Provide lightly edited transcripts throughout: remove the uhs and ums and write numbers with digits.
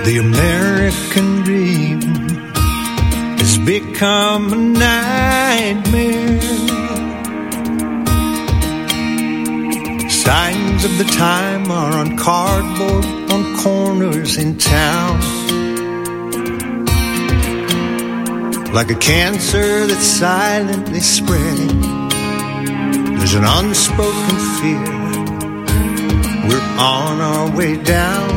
The American dream has become a nightmare. Signs of the time are on cardboard on corners in town. Like a cancer that's silently spreading, there's an unspoken fear. We're on our way down.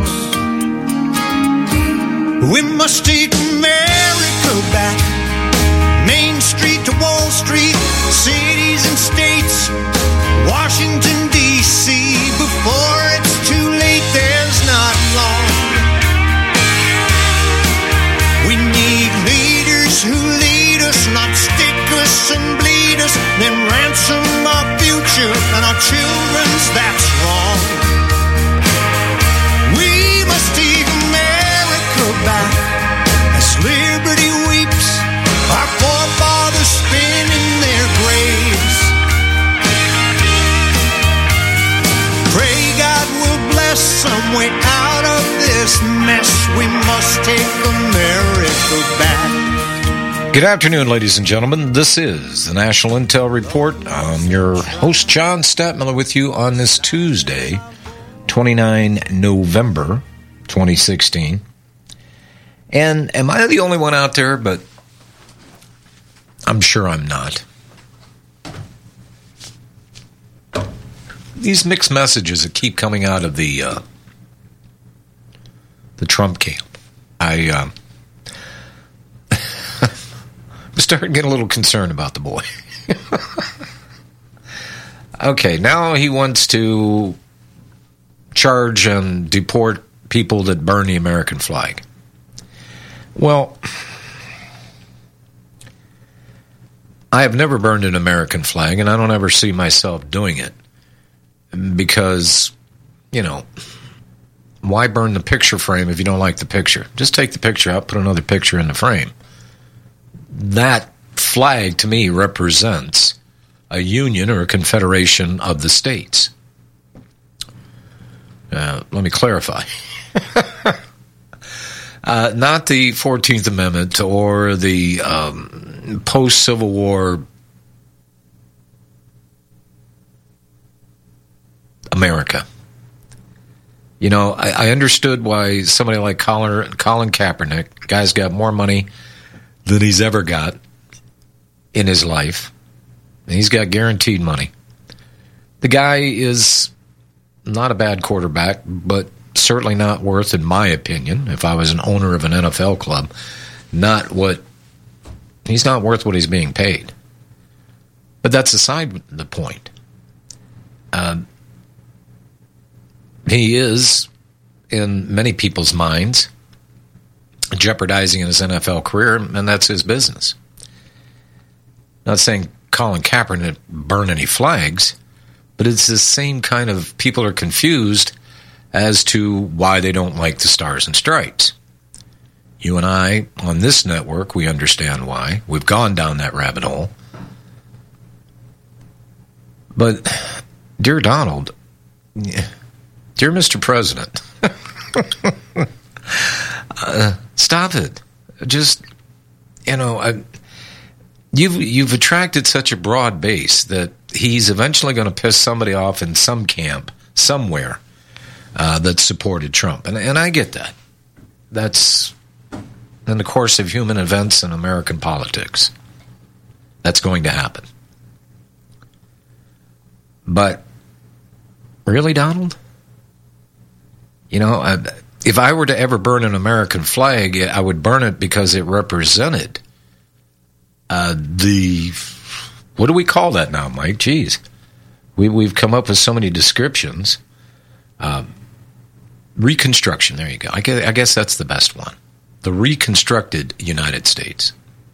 We must take America back. Main Street to Wall Street, cities and states, Washington, D.C. Before it's too late, there's not long. We need leaders who lead us, not stick us and bleed us, then ransom our future and our children's. That's wrong. We must take America back as liberty weeps, our forefathers spin in their graves. Pray God will bless some way out of this mess. We must take America back. Good afternoon, ladies and gentlemen. This is the National Intel Report. I'm your host, John Statmiller, with you on this Tuesday, 29 November 2016. And am I the only one out there? But I'm sure I'm not. These mixed messages that keep coming out of the Trump camp. I'm starting to get a little concerned about the boy. Okay, now he wants to charge and deport people that burn the American flag. Well, I have never burned an American flag, and I don't ever see myself doing it. Because, you know, why burn the picture frame if you don't like the picture? Just take the picture out, put another picture in the frame. That flag, to me, represents a union or a confederation of the states. Let me clarify. Not the 14th Amendment or the post-Civil War America. You know, I understood why somebody like Colin Kaepernick, guy's got more money than he's ever got in his life. And he's got guaranteed money. The guy is not a bad quarterback, but certainly not worth, in my opinion, if I was an owner of an NFL club, he's not worth what he's being paid. But that's aside the point. He is, in many people's minds, jeopardizing his NFL career, and that's his business. Not saying Colin Kaepernick burn any flags, but it's the same kind of people are confused as to why they don't like the Stars and Stripes. You and I, on this network, we understand why. We've gone down that rabbit hole. But, dear Donald, dear Mr. President, stop it. Just, you know, you've attracted such a broad base that he's eventually going to piss somebody off in some camp, somewhere, that supported Trump. And I get that. That's in the course of human events in American politics. That's going to happen. But, really, Donald? You know, if I were to ever burn an American flag, I would burn it because it represented what do we call that now, Mike? Jeez. We've come up with so many descriptions. Reconstruction, there you go. I guess that's the best one. The reconstructed United States.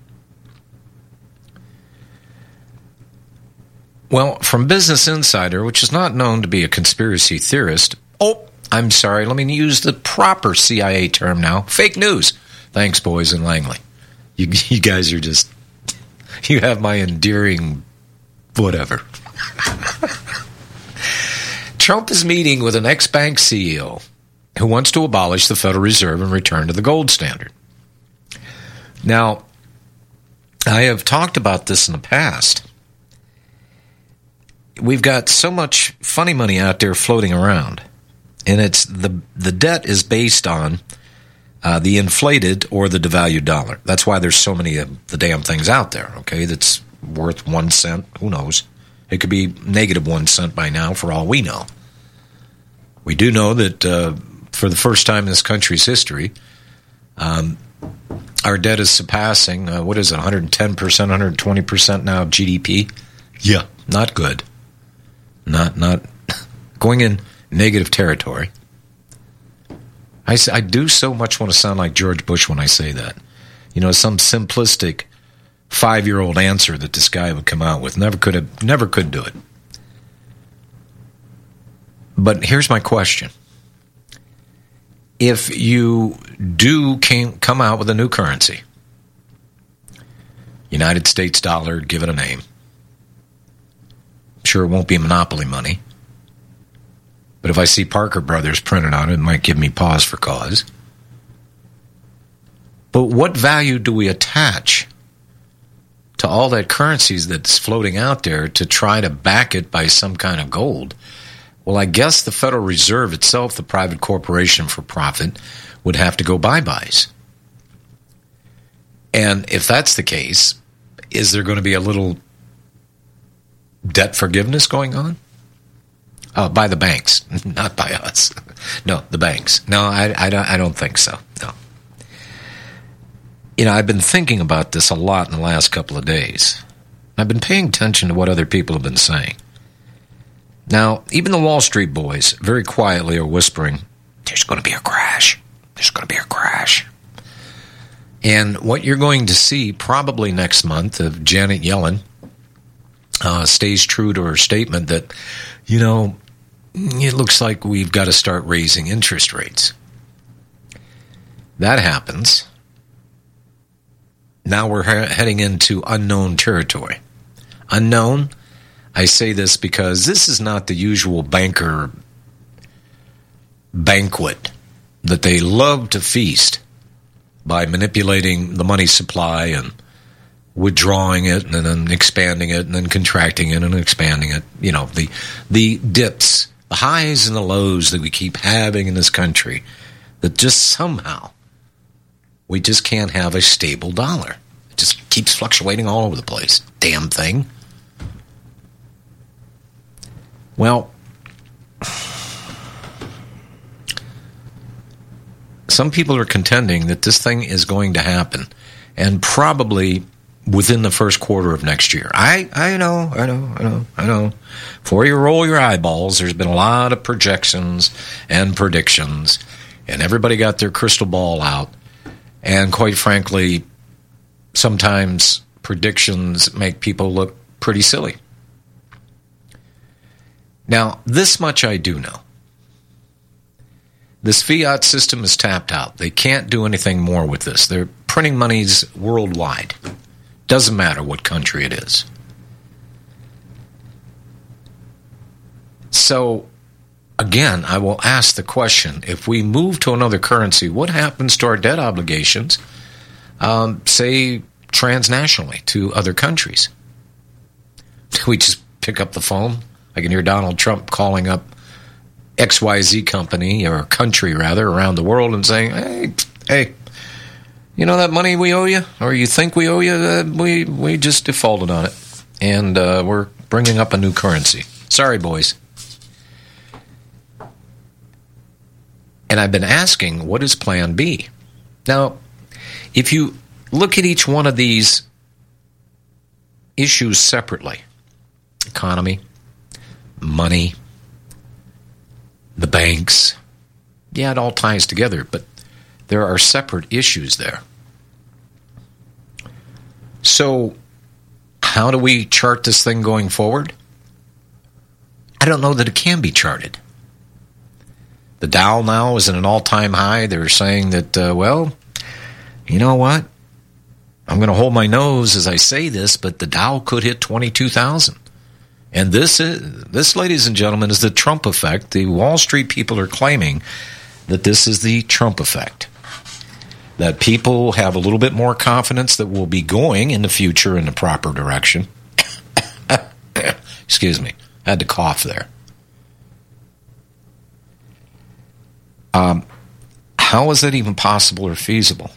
Well, from Business Insider, which is not known to be a conspiracy theorist. Oh, I'm sorry, let me use the proper CIA term now. Fake news. Thanks, boys in Langley. You guys are just, you have my endearing whatever. Trump is meeting with an ex-bank CEO who wants to abolish the Federal Reserve and return to the gold standard. Now, I have talked about this in the past. We've got so much funny money out there floating around, and it's the debt is based on the inflated or the devalued dollar. That's why there's so many of the damn things out there, okay, that's worth 1 cent. Who knows? It could be negative 1 cent by now for all we know. We do know that for the first time in this country's history, our debt is surpassing, 110%, 120% now of GDP? Yeah, not good. Not going in negative territory. I do so much want to sound like George Bush when I say that. You know, some simplistic 5-year-old answer that this guy would come out with. Never could do it. But here's my question. If you do come out with a new currency, United States dollar, give it a name. I'm sure it won't be monopoly money. But if I see Parker Brothers printed on it, it might give me pause for cause. But what value do we attach to all that currencies that's floating out there to try to back it by some kind of gold? Well, I guess the Federal Reserve itself, the private corporation for profit, would have to go bye-byes. And if that's the case, is there going to be a little debt forgiveness going on? By the banks, not by us. No, the banks. No, I don't think so. No. You know, I've been thinking about this a lot in the last couple of days. I've been paying attention to what other people have been saying. Now, even the Wall Street boys very quietly are whispering, there's going to be a crash. There's going to be a crash. And what you're going to see probably next month if Janet Yellen stays true to her statement that, you know, it looks like we've got to start raising interest rates. That happens. Now we're heading into unknown territory. Unknown, I say this because this is not the usual banker banquet that they love to feast by manipulating the money supply and withdrawing it and then expanding it and then contracting it and expanding it. You know, the dips, the highs and the lows that we keep having in this country, that just somehow we just can't have a stable dollar. It just keeps fluctuating all over the place. Damn thing. Well, some people are contending that this thing is going to happen, and probably within the first quarter of next year. I know. Before you roll your eyeballs, there's been a lot of projections and predictions, and everybody got their crystal ball out. And quite frankly, sometimes predictions make people look pretty silly. Now, this much I do know. This fiat system is tapped out. They can't do anything more with this. They're printing monies worldwide. Doesn't matter what country it is. So, again, I will ask the question, if we move to another currency, what happens to our debt obligations, say, transnationally to other countries? Do we just pick up the phone? I can hear Donald Trump calling up XYZ company, or country rather, around the world and saying, hey, you know that money we owe you, or you think we owe you, we just defaulted on it, and we're bringing up a new currency. Sorry, boys. And I've been asking, what is Plan B? Now, if you look at each one of these issues separately, economy, money, the banks, yeah, it all ties together, but there are separate issues there. So, how do we chart this thing going forward? I don't know that it can be charted. The Dow now is at an all-time high. They're saying that, well, you know what? I'm going to hold my nose as I say this, but the Dow could hit 22,000. And this, ladies and gentlemen, is the Trump effect. The Wall Street people are claiming that this is the Trump effect. That people have a little bit more confidence that we'll be going in the future in the proper direction. Excuse me. I had to cough there. How is that even possible or feasible?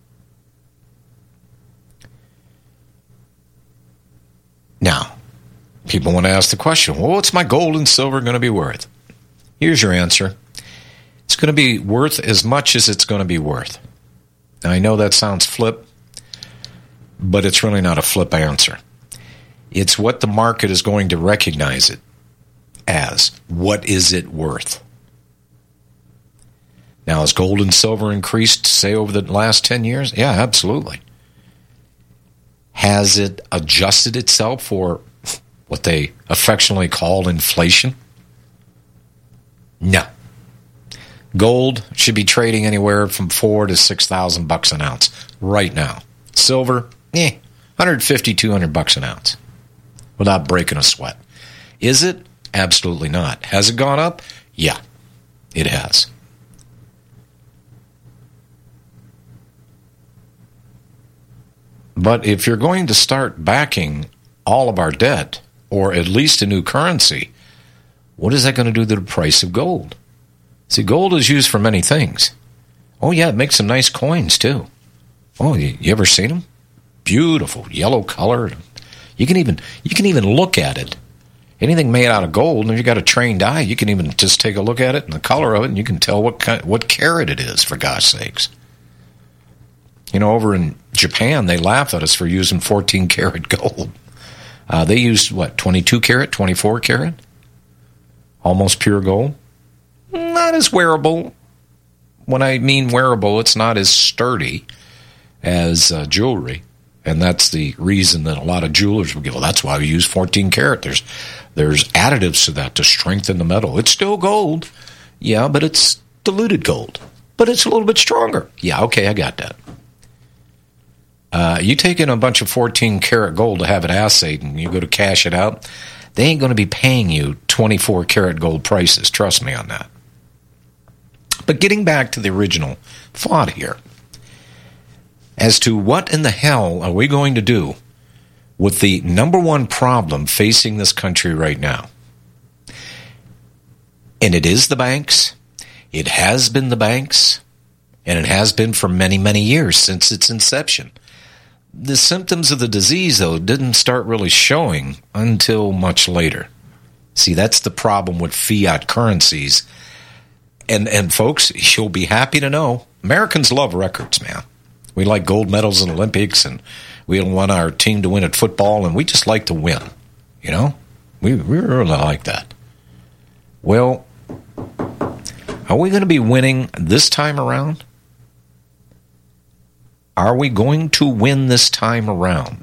Now, people want to ask the question, well, what's my gold and silver going to be worth? Here's your answer. It's going to be worth as much as it's going to be worth. Now, I know that sounds flip, but it's really not a flip answer. It's what the market is going to recognize it as. What is it worth? Now, has gold and silver increased, say, over the last 10 years? Yeah, absolutely. Has it adjusted itself for what they affectionately call inflation? No. Gold should be trading anywhere from $4,000 to $6,000 an ounce right now. Silver, $150, $200 an ounce without breaking a sweat. Is it? Absolutely not. Has it gone up? Yeah, it has. But if you're going to start backing all of our debt, or at least a new currency, what is that going to do to the price of gold? See, gold is used for many things. Oh, yeah, it makes some nice coins, too. Oh, you ever seen them? Beautiful, yellow color. You can even look at it. Anything made out of gold, and if you got a trained eye, you can even just take a look at it and the color of it, and you can tell what carat it is, for gosh sakes. You know, over in Japan, they laugh at us for using 14 karat gold. They used, 22 karat, 24 karat? Almost pure gold. Not as wearable. When I mean wearable, it's not as sturdy as jewelry. And that's the reason that a lot of jewelers will go, well, that's why we use 14 karat. There's additives to that to strengthen the metal. It's still gold. Yeah, but it's diluted gold. But it's a little bit stronger. Yeah, okay, I got that. You take in a bunch of 14 karat gold to have it assayed and you go to cash it out, they ain't going to be paying you 24 karat gold prices. Trust me on that. But getting back to the original thought here, as to what in the hell are we going to do with the number one problem facing this country right now? And it is the banks. It has been the banks. And it has been for many, many years since its inception. The symptoms of the disease, though, didn't start really showing until much later. See, that's the problem with fiat currencies. And folks, you'll be happy to know, Americans love records, man. We like gold medals in Olympics, and we want our team to win at football, and we just like to win. You know? We really like that. Well, are we going to be winning this time around? Are we going to win this time around?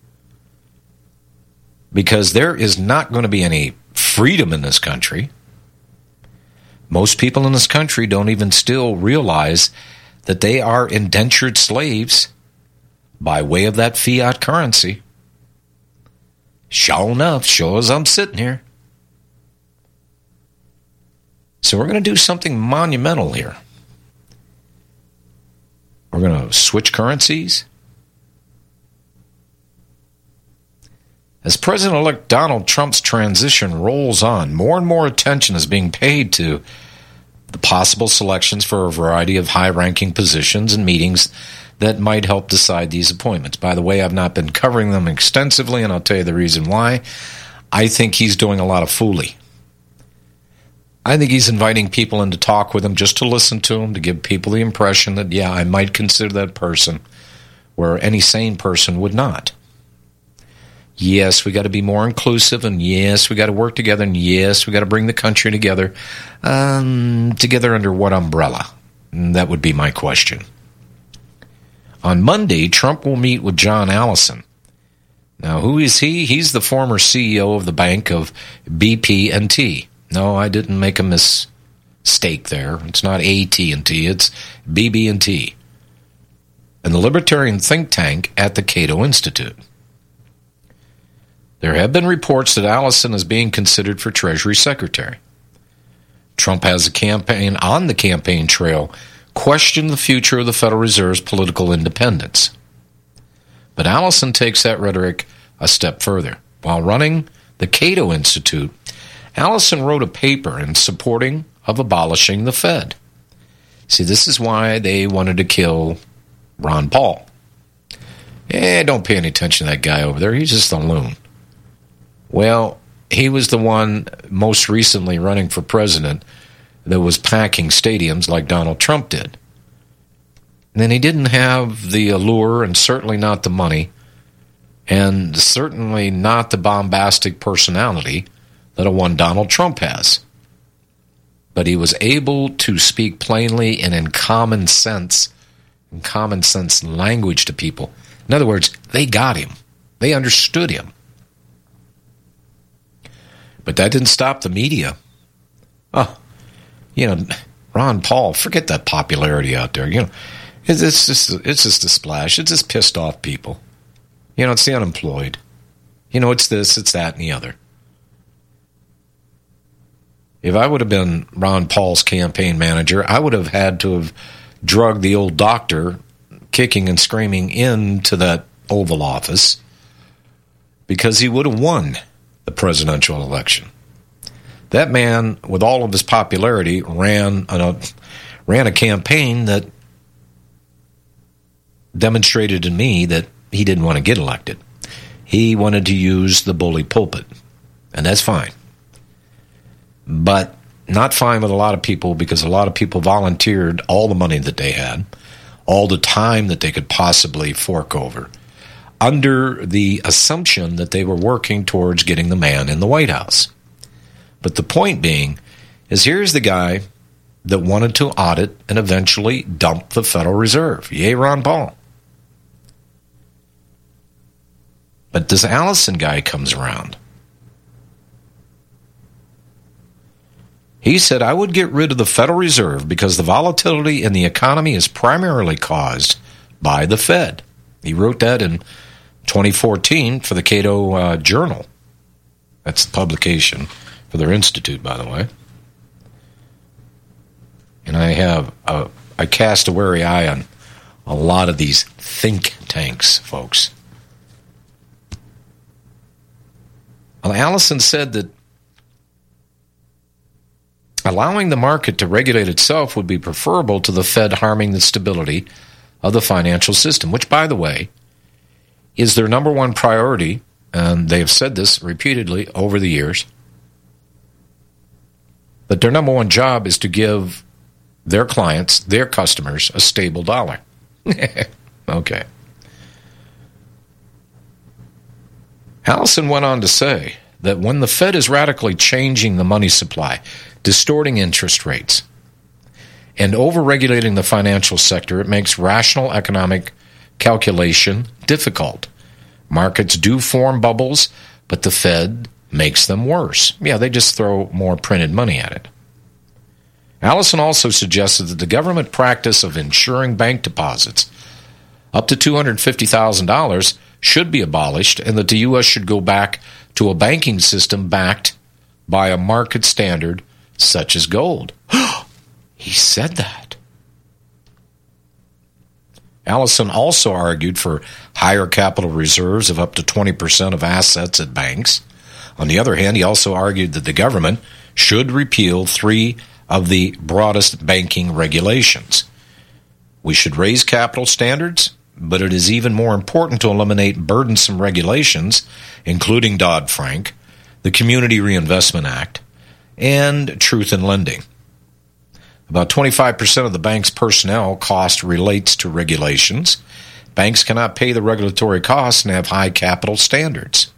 Because there is not going to be any freedom in this country. Most people in this country don't even still realize that they are indentured slaves by way of that fiat currency. Sure enough, sure as I'm sitting here. So we're going to do something monumental here. We're going to switch currencies. As President-elect Donald Trump's transition rolls on, more and more attention is being paid to the possible selections for a variety of high-ranking positions and meetings that might help decide these appointments. By the way, I've not been covering them extensively, and I'll tell you the reason why. I think he's doing a lot of fooling. I think he's inviting people in to talk with him, just to listen to him, to give people the impression that, yeah, I might consider that person, where any sane person would not. Yes, we got to be more inclusive, and yes, we got to work together, and yes, we got to bring the country together. Together under what umbrella? That would be my question. On Monday, Trump will meet with John Allison. Now, who is he? He's the former CEO of the bank of BP&T. No, I didn't make a mistake there. It's not AT&T, it's BB&T. And the libertarian think tank at the Cato Institute. There have been reports that Allison is being considered for Treasury Secretary. Trump has a campaign on the campaign trail, question the future of the Federal Reserve's political independence. But Allison takes that rhetoric a step further. While running the Cato Institute, Allison wrote a paper in supporting of abolishing the Fed. See, this is why they wanted to kill Ron Paul. Don't pay any attention to that guy over there. He's just a loon. Well, he was the one most recently running for president that was packing stadiums like Donald Trump did. And then he didn't have the allure and certainly not the money and certainly not the bombastic personality that a one Donald Trump has. But he was able to speak plainly and in common sense language to people. In other words, they got him. They understood him. But that didn't stop the media. Ron Paul, forget that popularity out there. It's just a splash. It just pissed off people. It's the unemployed. It's this, it's that, and the other. If I would have been Ron Paul's campaign manager, I would have had to have drugged the old doctor kicking and screaming into that Oval Office because he would have won the presidential election. That man, with all of his popularity, ran a campaign that demonstrated to me that he didn't want to get elected. He wanted to use the bully pulpit, and that's fine. But not fine with a lot of people because a lot of people volunteered all the money that they had, all the time that they could possibly fork over, under the assumption that they were working towards getting the man in the White House. But the point being is here's the guy that wanted to audit and eventually dump the Federal Reserve. Yay, Ron Paul. But this Allison guy comes around. He said, I would get rid of the Federal Reserve because the volatility in the economy is primarily caused by the Fed. He wrote that in 2014 for the Cato Journal. That's the publication for their institute, by the way. And I cast a wary eye on a lot of these think tanks, folks. Well, Allison said that allowing the market to regulate itself would be preferable to the Fed harming the stability of the financial system, which, by the way, is their number one priority, and they have said this repeatedly over the years, that their number one job is to give their clients, their customers, a stable dollar. Okay. Allison went on to say that when the Fed is radically changing the money supply, distorting interest rates, and over-regulating the financial sector, it makes rational economic calculation difficult. Markets do form bubbles, but the Fed makes them worse. Yeah, they just throw more printed money at it. Allison also suggested that the government practice of insuring bank deposits up to $250,000 should be abolished and that the U.S. should go back to a banking system backed by a market standard such as gold. He said that. Allison also argued for higher capital reserves of up to 20% of assets at banks. On the other hand, he also argued that the government should repeal 3 of the broadest banking regulations. We should raise capital standards, but it is even more important to eliminate burdensome regulations, including Dodd-Frank, the Community Reinvestment Act, and Truth in Lending. About 25% of the bank's personnel cost relates to regulations. Banks cannot pay the regulatory costs and have high capital standards.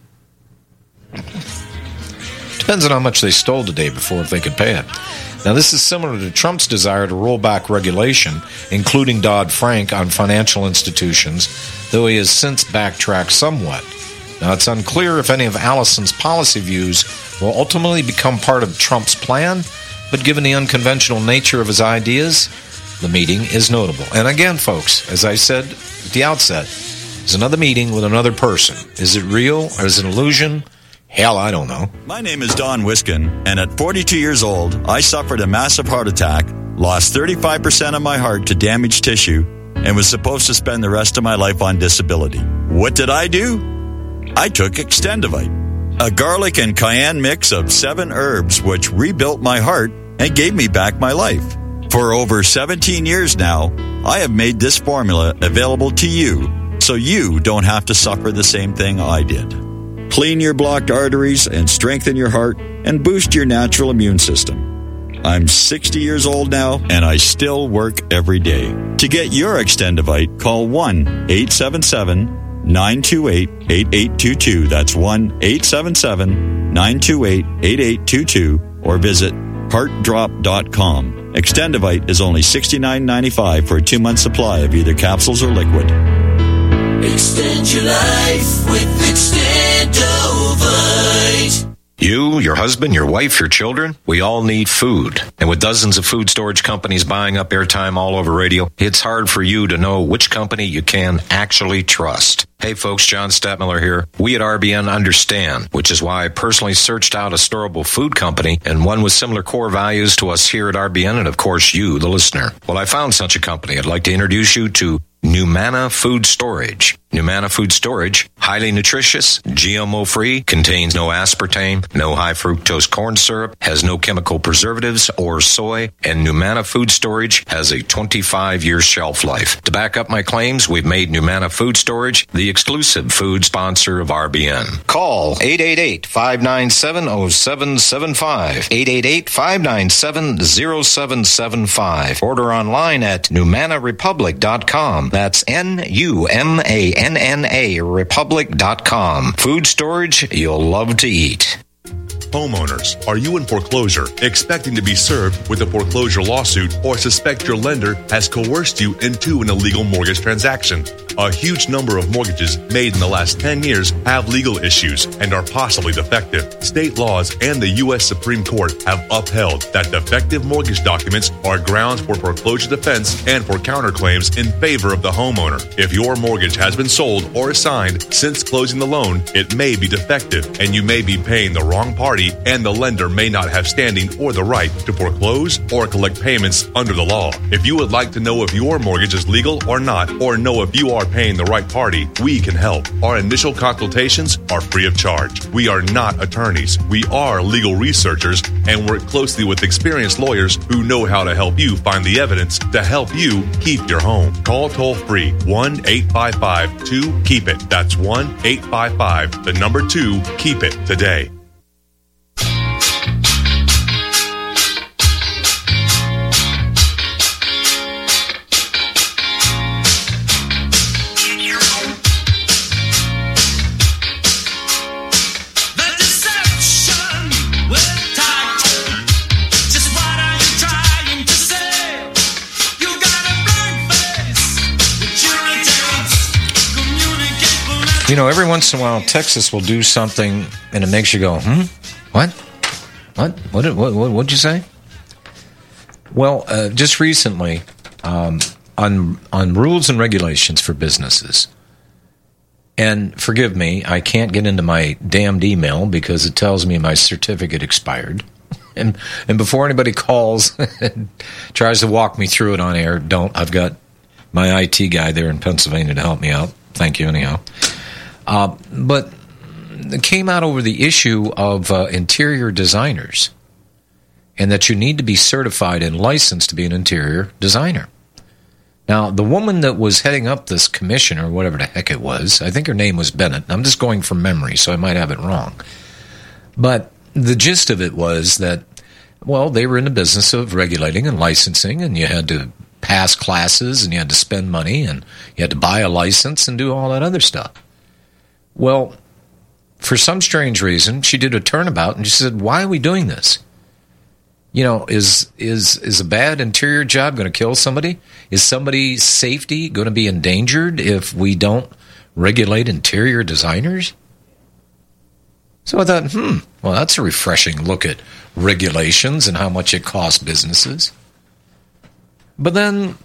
Depends on how much they stole the day before if they could pay it. Now, this is similar to Trump's desire to roll back regulation, including Dodd-Frank, on financial institutions, though he has since backtracked somewhat. Now, it's unclear if any of Allison's policy views will ultimately become part of Trump's plan, but given the unconventional nature of his ideas, the meeting is notable. And again, folks, as I said at the outset, it's another meeting with another person. Is it real or is it an illusion? Hell, I don't know. My name is Don Wiskin, and at 42 years old, I suffered a massive heart attack, lost 35% of my heart to damaged tissue, and was supposed to spend the rest of my life on disability. What did I do? I took Extendivite, a garlic and cayenne mix of 7 herbs which rebuilt my heart and gave me back my life. For over 17 years now, I have made this formula available to you so you don't have to suffer the same thing I did. Clean your blocked arteries and strengthen your heart and boost your natural immune system. I'm 60 years old now and I still work every day. To get your Extendivite, call 1-877-928-8822. That's 1-877-928-8822 or visit heartdrop.com. Extendivite is only $69.95 for a 2-month supply of either capsules or liquid. Extend your life with Extendovite. You, your husband, your wife, your children, we all need food. And with dozens of food storage companies buying up airtime all over radio, it's hard for you to know which company you can actually trust. Hey folks, John Stadtmiller here. We at RBN understand, which is why I personally searched out a storable food company and one with similar core values to us here at RBN and of course you, the listener. Well, I found such a company. I'd like to introduce you to Numana Food Storage. Numana Food Storage, highly nutritious, GMO-free, contains no aspartame, no high-fructose corn syrup, has no chemical preservatives or soy, and Numana Food Storage has a 25-year shelf life. To back up my claims, we've made Numana Food Storage the exclusive food sponsor of RBN. Call 888-597-0775, 888-597-0775. Order online at NumanaRepublic.com. That's NUMANNA Republic.com. Food storage you'll love to eat. Homeowners, are you in foreclosure, expecting to be served with a foreclosure lawsuit, or suspect your lender has coerced you into an illegal mortgage transaction? A huge number of mortgages made in the last 10 years have legal issues and are possibly defective. State laws and the U.S. Supreme Court have upheld that defective mortgage documents are grounds for foreclosure defense and for counterclaims in favor of the homeowner. If your mortgage has been sold or assigned since closing the loan, it may be defective and you may be paying the wrong party, and the lender may not have standing or the right to foreclose or collect payments under the law. If you would like to know if your mortgage is legal or not, or know if you are paying the right party, we can help. Our initial consultations are free of charge. We are not attorneys. We are legal researchers and work closely with experienced lawyers who know how to help you find the evidence to help you keep your home. Call toll free 1-855-2-KEEP-IT. That's 1-855-2-KEEP-IT today. You know, every once in a while, Texas will do something, and it makes you go, What? What'd you say? Well, just recently, on rules and regulations for businesses, and forgive me, I can't get into my damned email because it tells me my certificate expired. And before anybody calls and tries to walk me through it on air, I've got my IT guy there in Pennsylvania to help me out. Thank you, anyhow. But it came out over the issue of interior designers and that you need to be certified and licensed to be an interior designer. Now, the woman that was heading up this commission, or whatever the heck it was, I think her name was Bennett. I'm just going from memory, so I might have it wrong. But the gist of it was that, well, they were in the business of regulating and licensing, and you had to pass classes, and you had to spend money, and you had to buy a license and do all that other stuff. Well, for some strange reason, she did a turnabout and she said, why are we doing this? You know, is a bad interior job going to kill somebody? Is somebody's safety going to be endangered if we don't regulate interior designers? So I thought, well, that's a refreshing look at regulations and how much it costs businesses. But then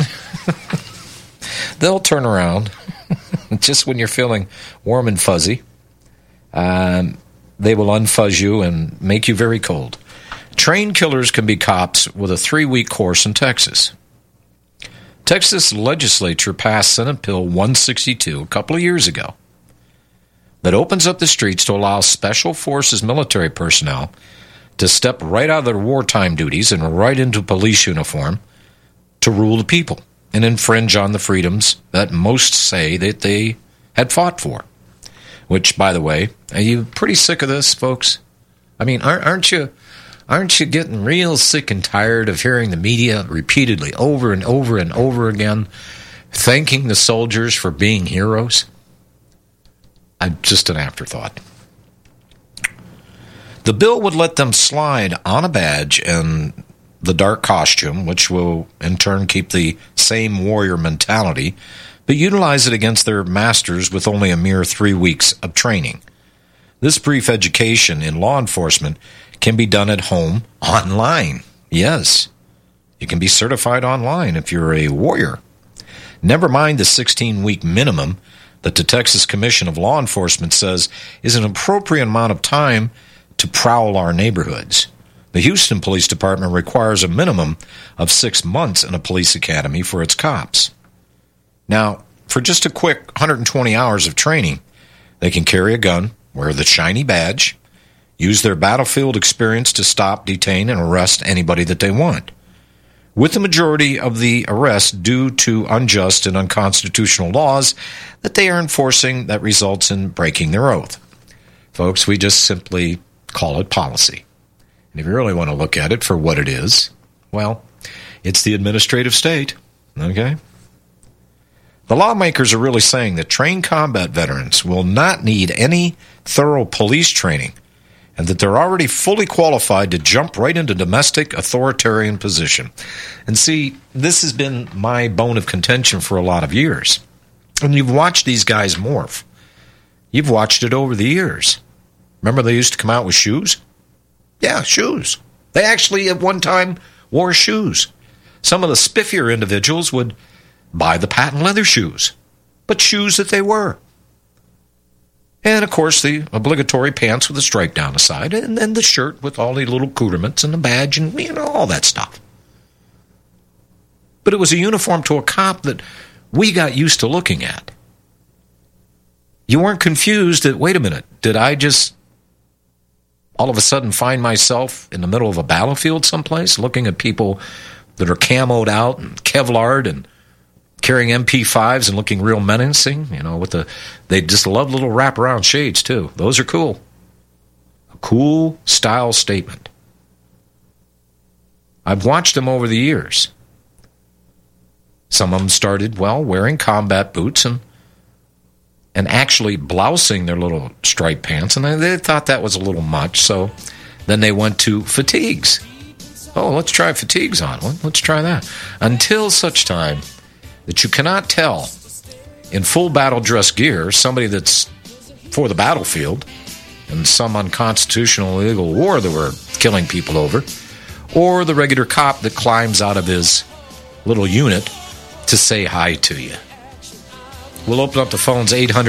they'll turn around just when you're feeling warm and fuzzy, and they will unfuzz you and make you very cold. Trained killers can be cops with a 3-week course in Texas. Texas legislature passed Senate Bill 162 a couple of years ago that opens up the streets to allow Special Forces military personnel to step right out of their wartime duties and right into police uniform to rule the people and infringe on the freedoms that most say that they had fought for. Which, by the way, are you pretty sick of this, folks? I mean, aren't you getting real sick and tired of hearing the media repeatedly over and over and over again thanking the soldiers for being heroes? Just an afterthought. The bill would let them slide on a badge and the dark costume, which will in turn keep the same warrior mentality, but utilize it against their masters with only a mere 3 weeks of training. This brief education in law enforcement can be done at home online. Yes, you can be certified online if you're a warrior. Never mind the 16-week minimum that the Texas Commission of Law Enforcement says is an appropriate amount of time to prowl our neighborhoods. The Houston Police Department requires a minimum of 6 months in a police academy for its cops. Now, for just a quick 120 hours of training, they can carry a gun, wear the shiny badge, use their battlefield experience to stop, detain, and arrest anybody that they want, with the majority of the arrests due to unjust and unconstitutional laws that they are enforcing that results in breaking their oath. Folks, we just simply call it policy. And if you really want to look at it for what it is, well, it's the administrative state, okay? The lawmakers are really saying that trained combat veterans will not need any thorough police training and that they're already fully qualified to jump right into domestic authoritarian position. And see, this has been my bone of contention for a lot of years. And you've watched these guys morph. You've watched it over the years. Remember they used to come out with shoes? Yeah, shoes. They actually at one time wore shoes. Some of the spiffier individuals would buy the patent leather shoes, but shoes that they were. And, of course, the obligatory pants with a stripe down the side, and then the shirt with all the little accoutrements and the badge and, all that stuff. But it was a uniform to a cop that we got used to looking at. You weren't confused that, wait a minute, did I just all of a sudden find myself in the middle of a battlefield someplace looking at people that are camoed out and Kevlared and carrying MP5s and looking real menacing, they just love little wraparound shades too. Those are cool. A cool style statement. I've watched them over the years. Some of them started, wearing combat boots and actually blousing their little striped pants, and they thought that was a little much, so then they went to fatigues. Oh, let's try fatigues on. Let's try that. Until such time that you cannot tell in full battle dress gear somebody that's for the battlefield and some unconstitutional illegal war that we're killing people over, or the regular cop that climbs out of his little unit to say hi to you. We'll open up the phones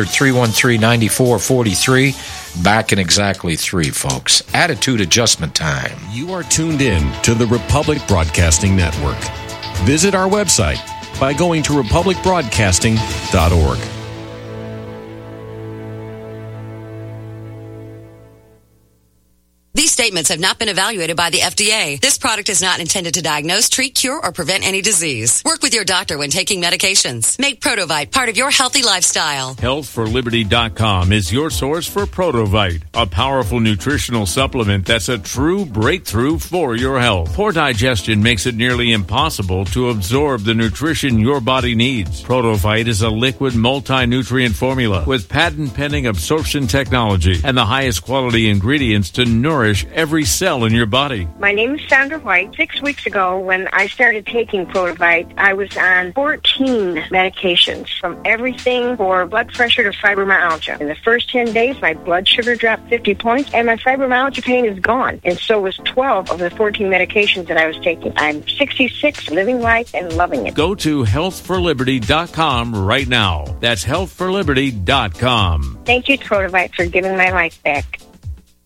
800-313-9443. Back in exactly 3, folks. Attitude adjustment time. You are tuned in to the Republic Broadcasting Network. Visit our website by going to republicbroadcasting.org. These statements have not been evaluated by the FDA. This product is not intended to diagnose, treat, cure, or prevent any disease. Work with your doctor when taking medications. Make Protovite part of your healthy lifestyle. HealthForLiberty.com is your source for Protovite, a powerful nutritional supplement that's a true breakthrough for your health. Poor digestion makes it nearly impossible to absorb the nutrition your body needs. Protovite is a liquid multi-nutrient formula with patent-pending absorption technology and the highest quality ingredients to nourish every cell in your body. My name is Sandra White. 6 weeks ago, when I started taking Protovite, I was on 14 medications, from everything for blood pressure to fibromyalgia. In the first 10 days, my blood sugar dropped 50 points, and my fibromyalgia pain is gone. And so was 12 of the 14 medications that I was taking. I'm 66, living life and loving it. Go to HealthForLiberty.com right now. That's HealthForLiberty.com. Thank you, Protovite, for giving my life back.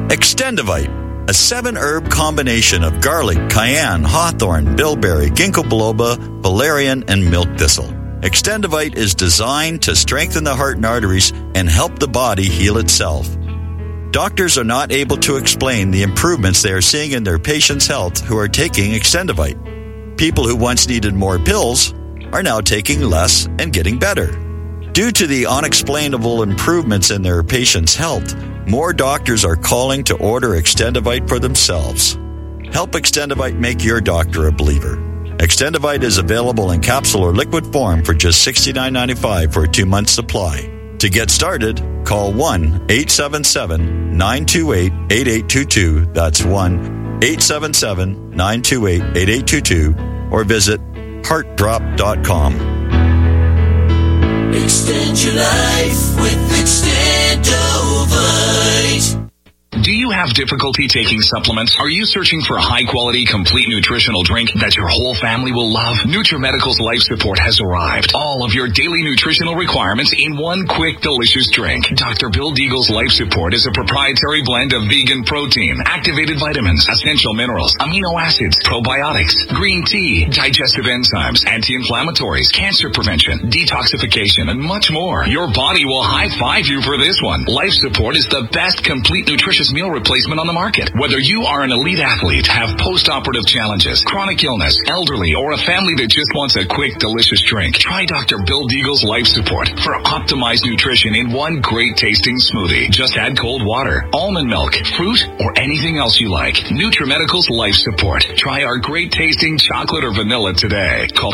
Extendivite, a 7-herb combination of garlic, cayenne, hawthorn, bilberry, ginkgo biloba, valerian, and milk thistle. Extendivite is designed to strengthen the heart and arteries and help the body heal itself. Doctors are not able to explain the improvements they are seeing in their patients' health who are taking Extendivite. People who once needed more pills are now taking less and getting better. Due to the unexplainable improvements in their patients' health, more doctors are calling to order Extendivite for themselves. Help Extendivite make your doctor a believer. Extendivite is available in capsule or liquid form for just $69.95 for a 2-month supply. To get started, call 1-877-928-8822. That's 1-877-928-8822. Or visit heartdrop.com. Extend your life with Extendovite. Do you have difficulty taking supplements? Are you searching for a high-quality, complete nutritional drink that your whole family will love? NutriMedical's Life Support has arrived. All of your daily nutritional requirements in one quick, delicious drink. Dr. Bill Deagle's Life Support is a proprietary blend of vegan protein, activated vitamins, essential minerals, amino acids, probiotics, green tea, digestive enzymes, anti-inflammatories, cancer prevention, detoxification, and much more. Your body will high-five you for this one. Life Support is the best complete nutritious meal replacement on the market. Whether you are an elite athlete, have post-operative challenges, chronic illness, elderly, or a family that just wants a quick, delicious drink, try Dr. Bill Deagle's Life Support for optimized nutrition in one great tasting smoothie. Just add cold water, almond milk, fruit, or anything else you like. NutriMedical's Life Support. Try our great tasting chocolate or vanilla today. Call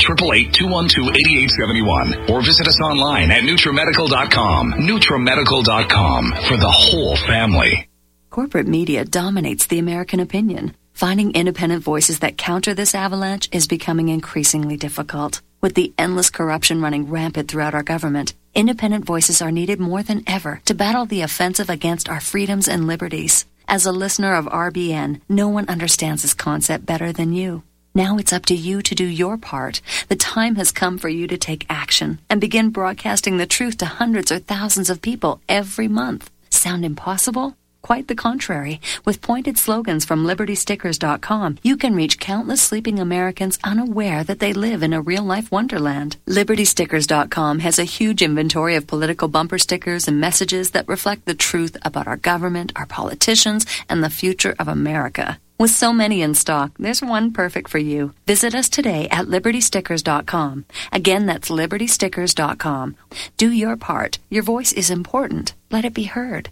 888-212-8871 or visit us online at NutriMedical.com. NutriMedical.com for the whole family. Corporate media dominates the American opinion. Finding independent voices that counter this avalanche is becoming increasingly difficult. With the endless corruption running rampant throughout our government, independent voices are needed more than ever to battle the offensive against our freedoms and liberties. As a listener of RBN, no one understands this concept better than you. Now it's up to you to do your part. The time has come for you to take action and begin broadcasting the truth to hundreds or thousands of people every month. Sound impossible? Quite the contrary. With pointed slogans from LibertyStickers.com, you can reach countless sleeping Americans unaware that they live in a real-life wonderland. LibertyStickers.com has a huge inventory of political bumper stickers and messages that reflect the truth about our government, our politicians, and the future of America. With so many in stock, there's one perfect for you. Visit us today at LibertyStickers.com. Again, that's LibertyStickers.com. Do your part. Your voice is important. Let it be heard.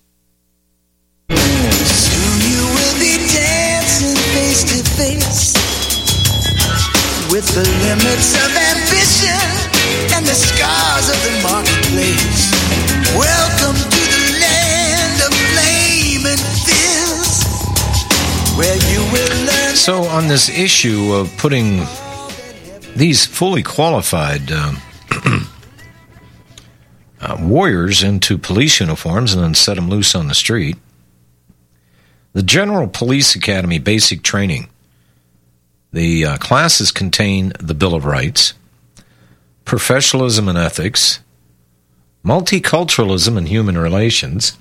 Soon you will be dancing face to face with the limits of ambition and the scars of the marketplace. Welcome to the land of flame and fizz, where you will learn. So on this issue of putting these fully qualified warriors into police uniforms and then set them loose on the street, the General Police Academy Basic Training, the classes contain the Bill of Rights, professionalism and ethics, multiculturalism and human relations,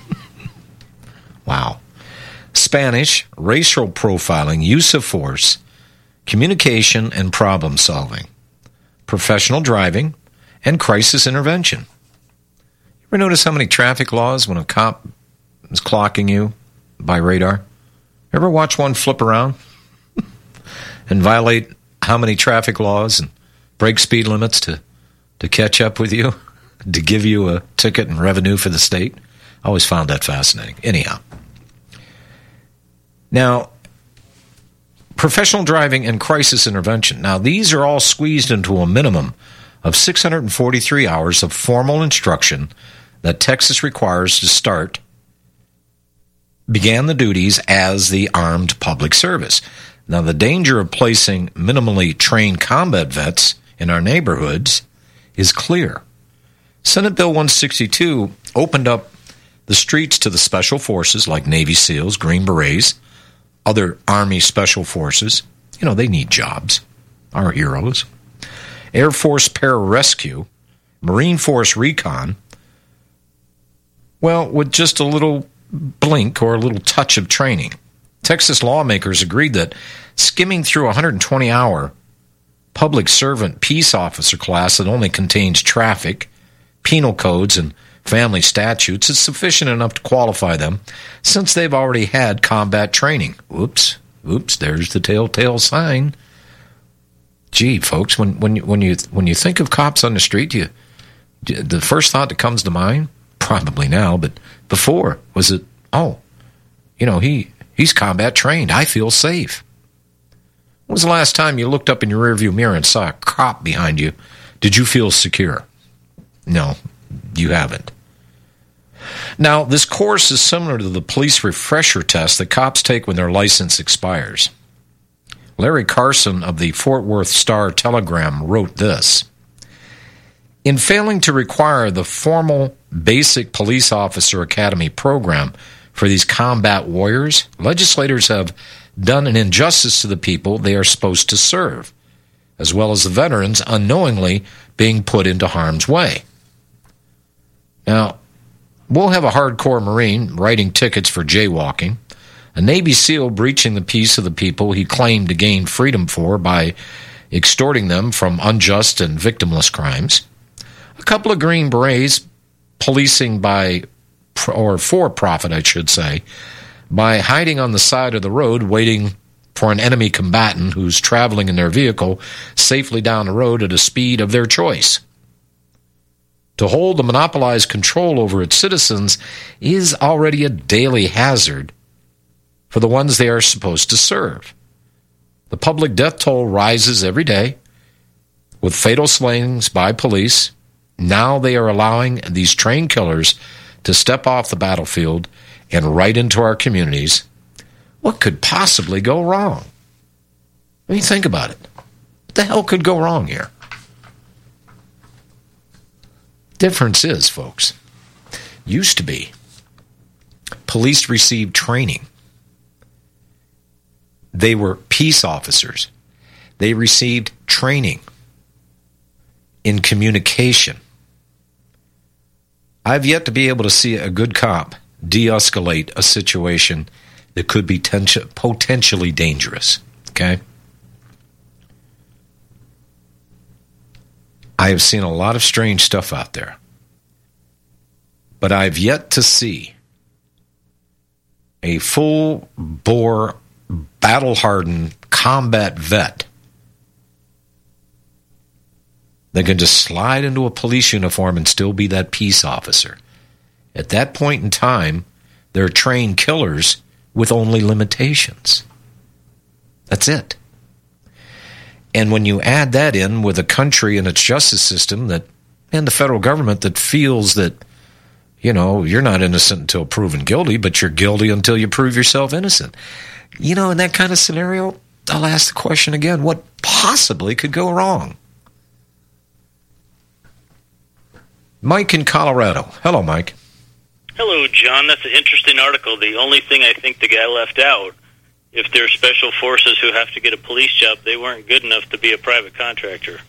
wow, Spanish, racial profiling, use of force, communication and problem solving, professional driving, and crisis intervention. You ever notice how many traffic laws when a cop is clocking you by radar? Ever watch one flip around and violate how many traffic laws and break speed limits to catch up with you, to give you a ticket and revenue for the state? I always found that fascinating. Anyhow. Now, professional driving and crisis intervention. Now, these are all squeezed into a minimum of 643 hours of formal instruction that Texas requires to start began the duties as the armed public service. Now, the danger of placing minimally trained combat vets in our neighborhoods is clear. Senate Bill 162 opened up the streets to the special forces like Navy SEALs, Green Berets, other Army Special Forces. You know, they need jobs, our heroes. Air Force Pararescue, Marine Force Recon. Well, with just a little blink or a little touch of training. Texas lawmakers agreed that skimming through a 120-hour public servant peace officer class that only contains traffic, penal codes, and family statutes is sufficient enough to qualify them, since they've already had combat training. Oops, there's the telltale sign. Gee, folks, when you think of cops on the street, the first thought that comes to mind, probably now, but before, was it, he's combat trained. I feel safe. When was the last time you looked up in your rearview mirror and saw a cop behind you? Did you feel secure? No, you haven't. Now, this course is similar to the police refresher test that cops take when their license expires. Larry Carson of the Fort Worth Star-Telegram wrote this: in failing to require the formal basic police officer academy program for these combat warriors, legislators have done an injustice to the people they are supposed to serve, as well as the veterans unknowingly being put into harm's way. Now, we'll have a hardcore Marine writing tickets for jaywalking, a Navy SEAL breaching the peace of the people he claimed to gain freedom for by extorting them from unjust and victimless crimes, a couple of Green Berets policing for profit, I should say, by hiding on the side of the road waiting for an enemy combatant who's traveling in their vehicle safely down the road at a speed of their choice. To hold the monopolized control over its citizens is already a daily hazard for the ones they are supposed to serve. The public death toll rises every day with fatal slayings by police. Now they are allowing these trained killers to step off the battlefield and right into our communities. What could possibly go wrong? I mean, think about it. What the hell could go wrong here? Difference is, folks, used to be police received training. They were peace officers. They received training in communication. I've yet to be able to see a good cop de-escalate a situation that could be potentially dangerous. Okay? I have seen a lot of strange stuff out there. But I've yet to see a full-bore, battle-hardened combat vet that can just slide into a police uniform and still be that peace officer. At that point in time, they're trained killers with only limitations. That's it. And when you add that in with a country and its justice system and the federal government that feels that, you're not innocent until proven guilty, but you're guilty until you prove yourself innocent. In that kind of scenario, I'll ask the question again, what possibly could go wrong? Mike in Colorado. Hello, Mike. Hello, John. That's an interesting article. The only thing I think the guy left out, if they're special forces who have to get a police job, they weren't good enough to be a private contractor.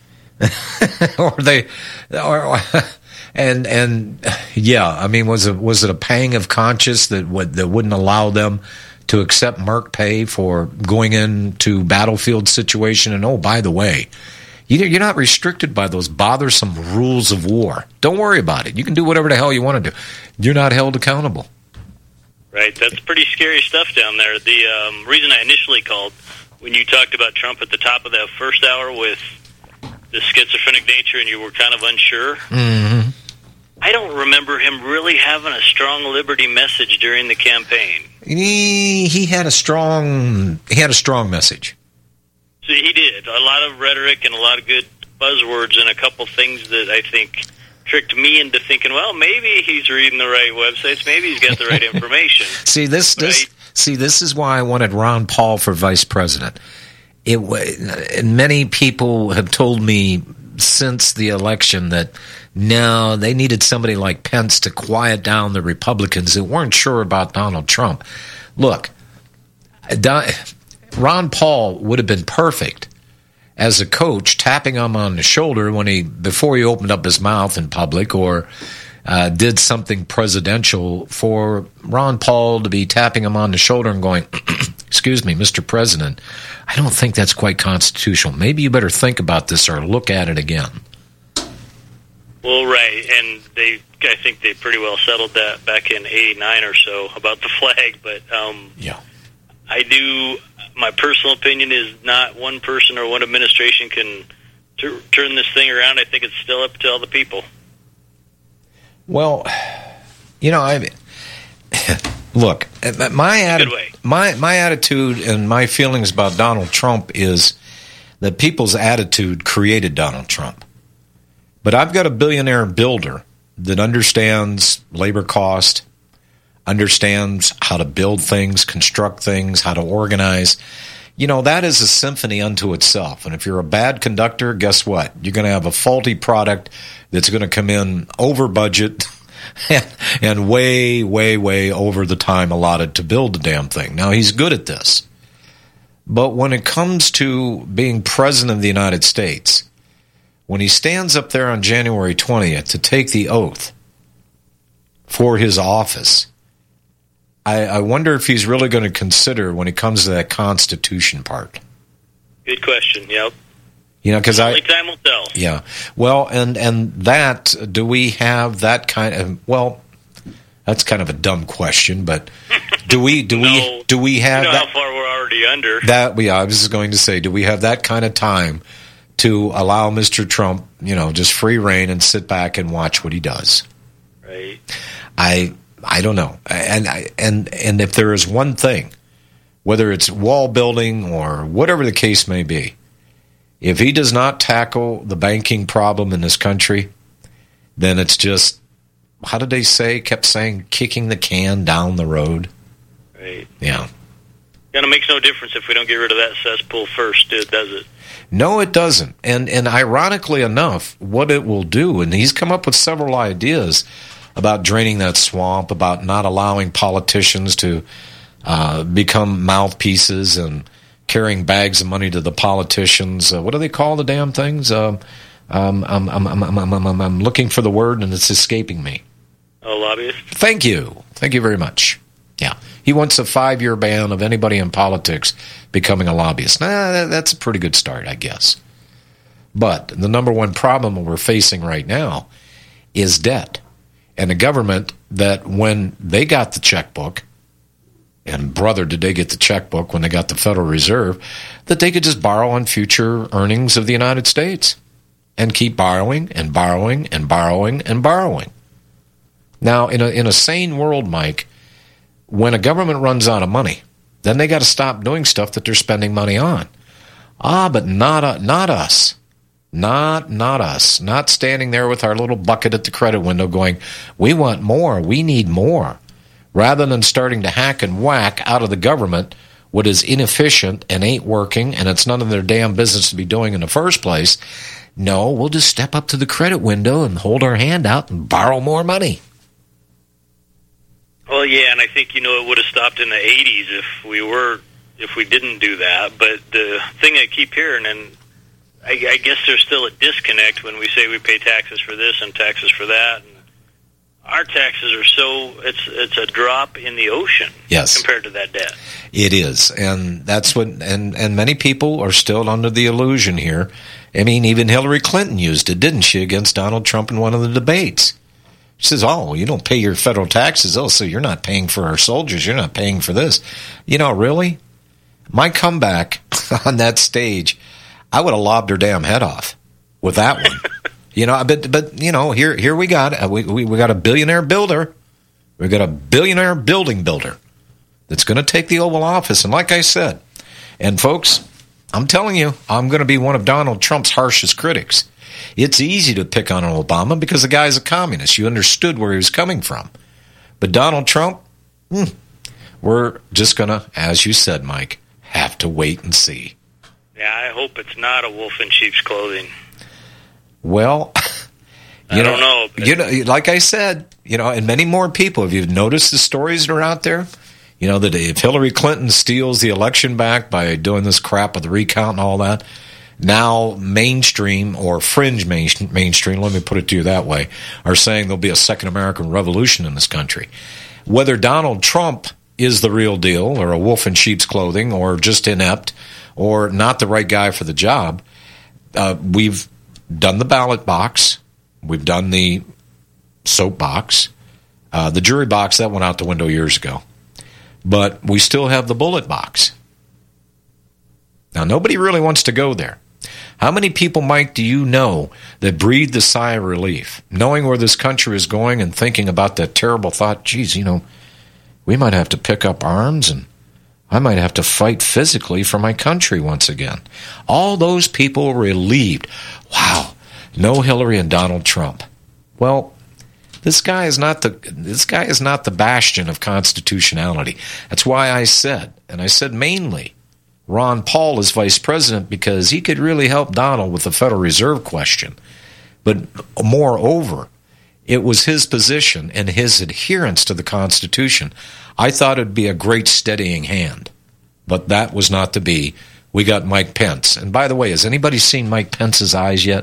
Was it a pang of conscience that wouldn't allow them to accept merc pay for going into battlefield situation? And, oh, by the way, you're not restricted by those bothersome rules of war. Don't worry about it. You can do whatever the hell you want to do. You're not held accountable. Right. That's pretty scary stuff down there. The reason I initially called, when you talked about Trump at the top of that first hour with the schizophrenic nature and you were kind of unsure, I don't remember him really having a strong liberty message during the campaign. He had a strong message. So he did. A lot of rhetoric and a lot of good buzzwords and a couple things that I think tricked me into thinking, well, maybe he's reading the right websites, maybe he's got the right information. This is why I wanted Ron Paul for vice president. And many people have told me since the election that no, they needed somebody like Pence to quiet down the Republicans that weren't sure about Donald Trump. Look, Ron Paul would have been perfect as a coach, tapping him on the shoulder before he opened up his mouth in public, or did something presidential, for Ron Paul to be tapping him on the shoulder and going, excuse me, Mr. President, I don't think that's quite constitutional. Maybe you better think about this or look at it again. Well, right, and I think they pretty well settled that back in '89 or so about the flag, but my personal opinion is not one person or one administration can turn this thing around. I think it's still up to all the people. Well, look, my attitude and my feelings about Donald Trump is that people's attitude created Donald Trump. But I've got a billionaire builder that understands labor cost, understands how to build things, construct things, how to organize. That is a symphony unto itself. And if you're a bad conductor, guess what? You're going to have a faulty product that's going to come in over budget and way, way, way over the time allotted to build the damn thing. Now, he's good at this. But when it comes to being president of the United States, when he stands up there on January 20th to take the oath for his office, I wonder if he's really going to consider when it comes to that Constitution part. Good question. Yep. Because only time will tell. Yeah. Well, and that, do we have that kind of? Well, that's kind of a dumb question, but do we have that? How far we're already under that? I was going to say, do we have that kind of time to allow Mr. Trump, just free reign and sit back and watch what he does? Right. I don't know. And if there is one thing, whether it's wall building or whatever the case may be, if he does not tackle the banking problem in this country, then it's just, how did they say, kept saying, kicking the can down the road? Right. Yeah. And it makes no difference if we don't get rid of that cesspool first, does it? No, it doesn't. And ironically enough, what it will do, and he's come up with several ideas about draining that swamp, about not allowing politicians to become mouthpieces and carrying bags of money to the politicians. What do they call the damn things? I'm looking for the word and it's escaping me. Oh, lobbyists? Thank you. Thank you very much. Yeah. He wants a 5-year ban of anybody in politics becoming a lobbyist. That's a pretty good start, I guess. But the number one problem we're facing right now is debt. And the government that when they got the checkbook, and brother, did they get the checkbook when they got the Federal Reserve, that they could just borrow on future earnings of the United States and keep borrowing and borrowing and borrowing and borrowing. Now, in a sane world, Mike, when a government runs out of money, then they got to stop doing stuff that they're spending money on. But not us. Not us. Not standing there with our little bucket at the credit window going, we want more, we need more. Rather than starting to hack and whack out of the government what is inefficient and ain't working and it's none of their damn business to be doing in the first place. No, we'll just step up to the credit window and hold our hand out and borrow more money. Well, yeah, and I think, it would have stopped in the 80s if we didn't do that. But the thing I keep hearing, and I guess there's still a disconnect when we say we pay taxes for this and taxes for that. And our taxes are it's a drop in the ocean compared to that debt. It is, and that's what, and many people are still under the illusion here. I mean, even Hillary Clinton used it, didn't she, against Donald Trump in one of the debates? She says, you don't pay your federal taxes. So you're not paying for our soldiers. You're not paying for this. Really? My comeback on that stage, I would have lobbed her damn head off with that one. But here we got we got a billionaire builder. We got a billionaire building builder that's going to take the Oval Office. And like I said, and folks, I'm telling you, I'm going to be one of Donald Trump's harshest critics. It's easy to pick on Obama because the guy's a communist. You understood where he was coming from. But Donald Trump, we're just going to, as you said, Mike, have to wait and see. Yeah, I hope it's not a wolf in sheep's clothing. Well, I don't know. Like I said, and many more people, have you noticed the stories that are out there? That if Hillary Clinton steals the election back by doing this crap with the recount and all that, now mainstream or fringe mainstream, let me put it to you that way, are saying there'll be a second American Revolution in this country. Whether Donald Trump is the real deal or a wolf in sheep's clothing or just inept or not the right guy for the job, we've done the ballot box. We've done the soap box. The jury box, that went out the window years ago. But we still have the bullet box. Now, nobody really wants to go there. How many people, Mike, do you know that breathed a sigh of relief, knowing where this country is going and thinking about that terrible thought, geez, we might have to pick up arms and I might have to fight physically for my country once again. All those people relieved. Wow, no Hillary and Donald Trump. Well, this guy is not the bastion of constitutionality. That's why I said mainly, Ron Paul is vice president because he could really help Donald with the Federal Reserve question. But moreover, it was his position and his adherence to the Constitution. I thought it would be a great steadying hand. But that was not to be. We got Mike Pence. And by the way, has anybody seen Mike Pence's eyes yet?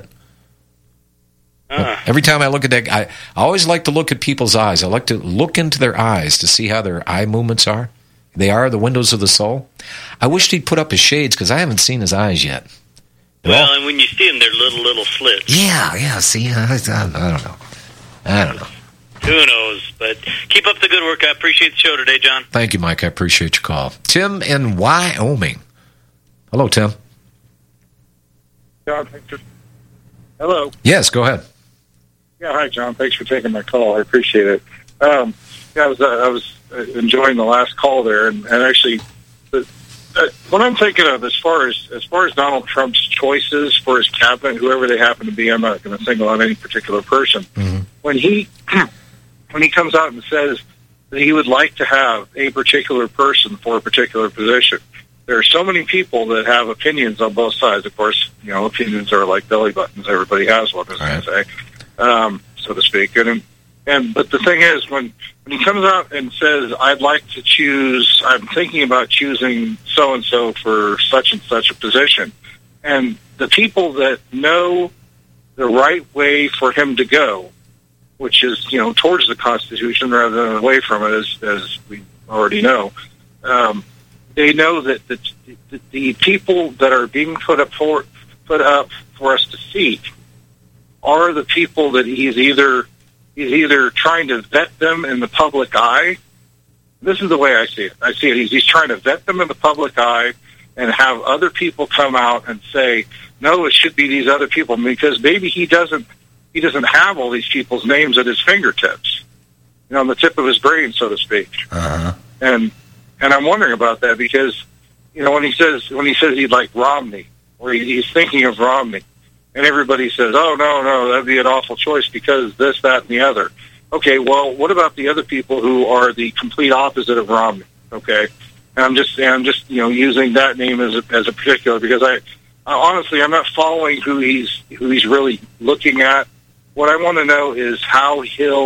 Every time I look at that, I always like to look at people's eyes. I like to look into their eyes to see how their eye movements are. They are the windows of the soul. I wished he'd put up his shades because I haven't seen his eyes yet. Well, and when you see them, they're little slits. Yeah. See, I don't know. Who knows? But keep up the good work. I appreciate the show today, John. Thank you, Mike. I appreciate your call. Tim in Wyoming. Hello, Tim. John, hello. Yes, go ahead. Yeah, hi, John. Thanks for taking my call. I appreciate it. I was enjoying the last call there, and actually, what I'm thinking of as far as Donald Trump's choices for his cabinet, whoever they happen to be, I'm not going to single out any particular person. Mm-hmm. When he comes out and says that he would like to have a particular person for a particular position, there are so many people that have opinions on both sides. Of course, opinions are like belly buttons. Everybody has one, as I say, so to speak. But the thing is, when he comes out and says, "I'd like to choose," I'm thinking about choosing so and so for such and such a position, and the people that know the right way for him to go, which is towards the Constitution rather than away from it, as we already know. They know that the people that are being put up for us to seek are the people that he's either trying to vet them in the public eye. This is the way I see it. He's trying to vet them in the public eye and have other people come out and say, no, it should be these other people, because maybe he doesn't have all these people's names at his fingertips, on the tip of his brain, so to speak. Uh-huh. And I'm wondering about that because, when he says he'd like Romney, or he's thinking of Romney, and everybody says, oh, no, that'd be an awful choice because this, that, and the other. Okay, well, what about the other people who are the complete opposite of Romney? Okay, and I'm just using that name as a particular because I honestly I'm not following who he's really looking at. What I want to know is how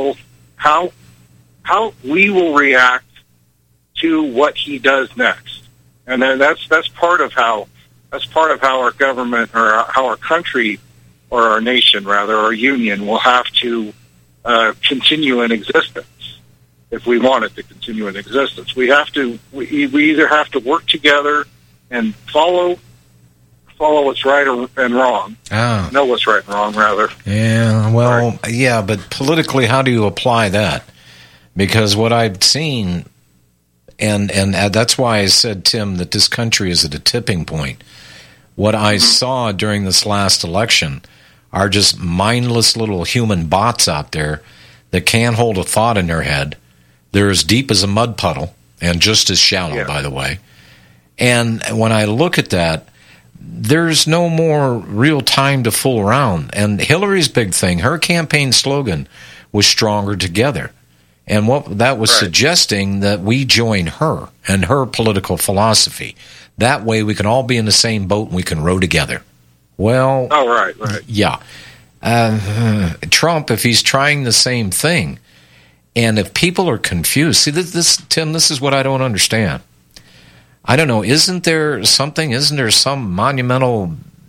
we will react to what he does next, and then that's part of how our government or how our country or our nation, rather, our union will have to continue in existence. If we want it to continue in existence, we either have to work together and follow what's right and wrong. Oh. Know what's right and wrong, rather. Yeah, well, yeah, but politically, how do you apply that? Because what I've seen, and that's why I said, Tim, that this country is at a tipping point. What I saw during this last election are just mindless little human bots out there that can't hold a thought in their head. They're as deep as a mud puddle and just as shallow, by the way. And when I look at that, there's no more real time to fool around. And Hillary's big thing, her campaign slogan was Stronger Together. And what that was suggesting that we join her and her political philosophy. That way we can all be in the same boat and we can row together. Well, right. Yeah. Trump, if he's trying the same thing, and if people are confused, see, Tim, this is what I don't understand. I don't know, isn't there some monumental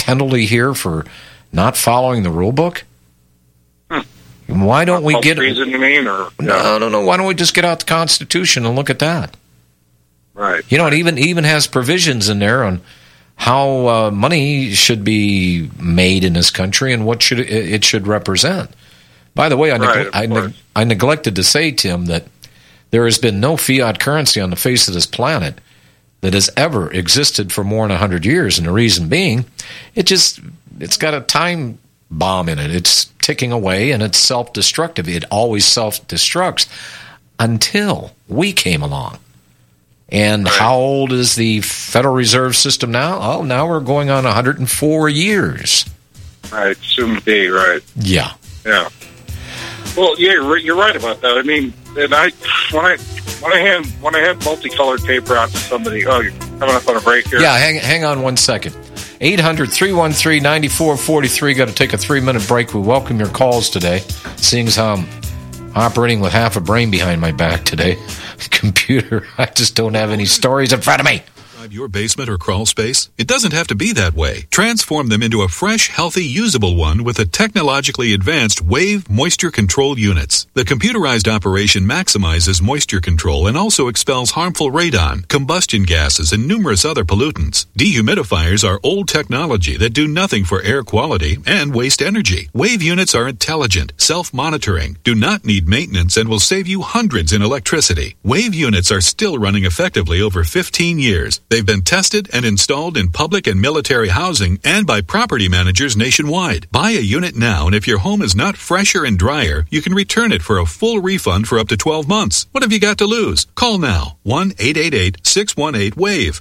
penalty here for not following the rule book? Why don't we get treason, you mean, or no? Why don't we just get out the Constitution and look at that? Right. You know, it even has provisions in there on how money should be made in this country and what it should represent. By the way, I neglected to say, Tim, that there has been no fiat currency on the face of this planet that has ever existed for more than 100 years, and the reason being, it's got a time bomb in it. It's ticking away, and it's self-destructive. It always self-destructs until we came along. And how old is the Federal Reserve System now? Oh, now we're going on 104 years. Right, soon to be, right. Yeah. Yeah. Well, yeah, you're right about that. I mean, and when I hand multicolored paper out to somebody, you're coming up on a break here. Yeah, hang on 1 second. 800-313-9443. Got to take a 3-minute break. We welcome your calls today, seeing as how I'm operating with half a brain behind my back today. Computer, I just don't have any stories in front of me. Your basement or crawl space? It doesn't have to be that way. Transform them into a fresh, healthy, usable one with the technologically advanced Wave moisture control units. The computerized operation maximizes moisture control and also expels harmful radon, combustion gases, and numerous other pollutants. Dehumidifiers are old technology that do nothing for air quality and waste energy. Wave units are intelligent, self-monitoring, do not need maintenance, and will save you hundreds in electricity. Wave units are still running effectively over 15 years. They've been tested and installed in public and military housing and by property managers nationwide. Buy a unit now, and if your home is not fresher and drier, you can return it for a full refund for up to 12 months. What have you got to lose? Call now. 1-888-618-WAVE.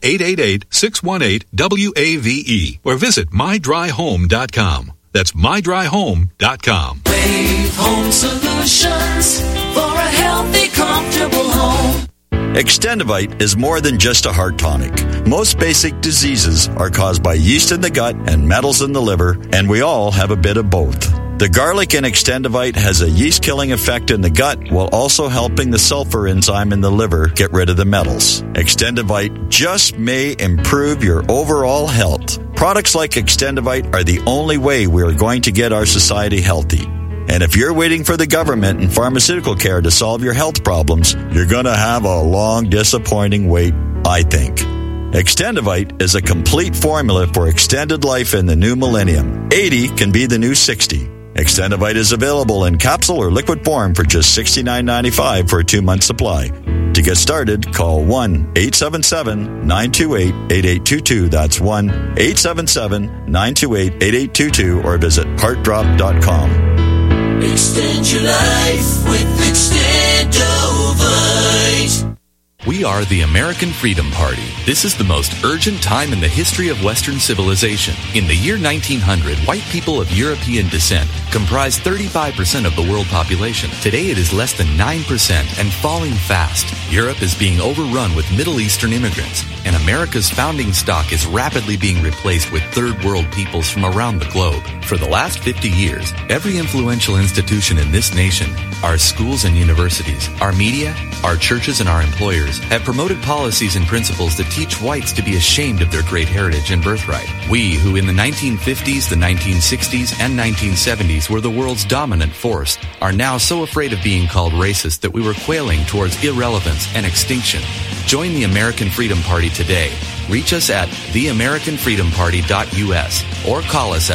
1-888-618-WAVE. Or visit mydryhome.com. That's mydryhome.com. Wave Home Solutions for a healthy, comfortable home. Extendivite is more than just a heart tonic. Most basic diseases are caused by yeast in the gut and metals in the liver, and we all have a bit of both. The garlic in Extendivite has a yeast-killing effect in the gut while also helping the sulfur enzyme in the liver get rid of the metals. Extendivite just may improve your overall health. Products like Extendivite are the only way we are going to get our society healthy. And if you're waiting for the government and pharmaceutical care to solve your health problems, you're going to have a long, disappointing wait, I think. Extendivite is a complete formula for extended life in the new millennium. 80 can be the new 60. Extendivite is available in capsule or liquid form for just $69.95 for a 2-month supply. To get started, call 1-877-928-8822. That's 1-877-928-8822 or visit heartdrop.com. Extend your life with Extendovite. We are the American Freedom Party. This is the most urgent time in the history of Western civilization. In the year 1900, white people of European descent comprised 35% of the world population. Today it is less than 9% and falling fast. Europe is being overrun with Middle Eastern immigrants, and America's founding stock is rapidly being replaced with third world peoples from around the globe. For the last 50 years, every influential institution in this nation, our schools and universities, our media, our churches, and our employers have promoted policies and principles that teach whites to be ashamed of their great heritage and birthright. We, who in the 1950s, the 1960s, and 1970s were the world's dominant force, are now so afraid of being called racist that we were quailing towards irrelevance and extinction. Join the American Freedom Party today. Reach us at theamericanfreedomparty.us or call us at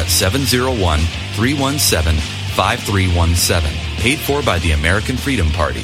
701-317-5317. Paid for by the American Freedom Party.